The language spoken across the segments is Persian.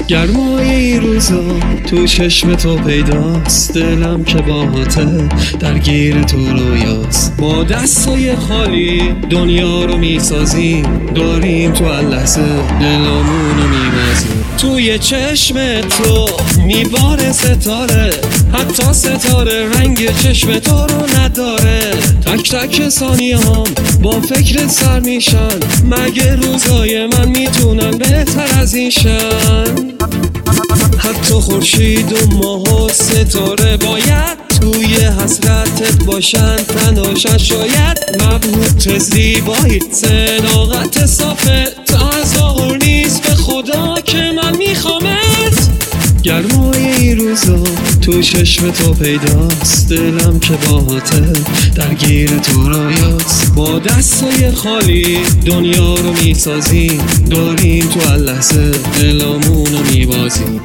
گرمای این روزا تو چشم تو پیداست، دلم که باهاته درگیر تو رویاست. با دستای خالی دنیا رو میسازیم، داریم تو هر لحظه دلامونو میبازیم. توی چشم تو میباره ستاره، حتی ستاره رنگ چشم تو رو نداره. تک تک ثانیه هم با فکرت سر میشن، مگه روزای من میتونن بهتر از این شن؟ حتی خورشید و ماه و ستاره باید توی حسرتت باشن، تناشن شاید مبهوت زیباییت، صداقت صافت از ظاهر نیست به خدا که من میخوامت. گرمای این روزا تو چشم تو پیداست، دلم که باهاته درگیر تو رویاست. با دستای خالی دنیا رو میسازیم، داریم تو هر لحظه دلامونو میبازیم.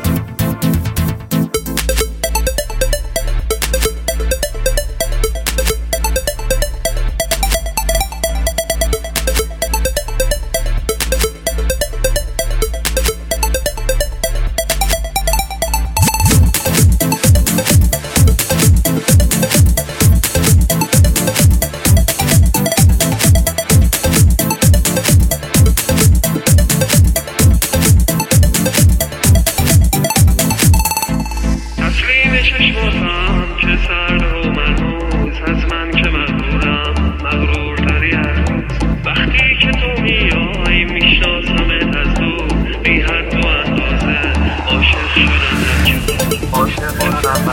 چشماتم که سرد و مرموز از من که مغرورم، مغرورتری از وقتی که تو میای میشناسمت از دور، بی حد و اندازه عاشق شدم در کنار، عاشق شدم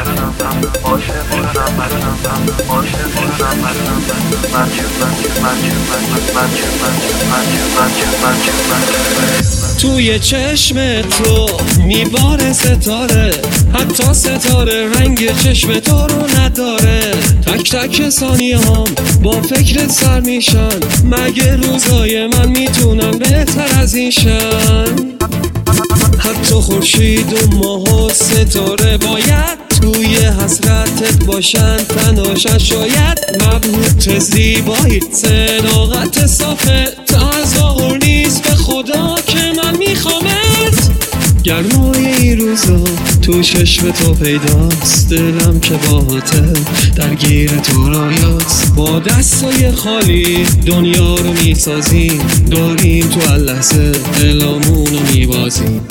توی چشم تو میباره ستاره، حتی ستاره رنگ چشم تو رو نداره. تک تک ثانیه هم با فکرت سر میشن، مگه روزای من میتونن بهتر از این شن؟ حتی خورشید و ماه و ستاره باید توی حسرتت باشن، تناشن شاید مبهوت زیباییت، صداقت صافت از ظاهر نیست به خدا که من میخوامت. گرمای این روزا تو چشم تو پیداست، دلم که باهاته درگیر تو رویاست. با دستای خالی دنیا رو میسازیم، داریم تو هر لحظه دلامونو میبازیم.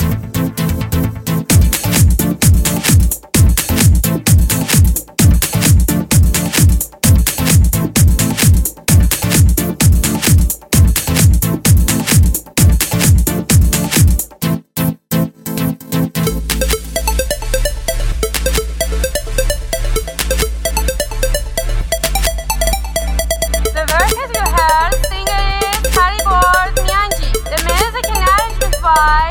Singer is Harry Bord Nyanji. The music and arrangement by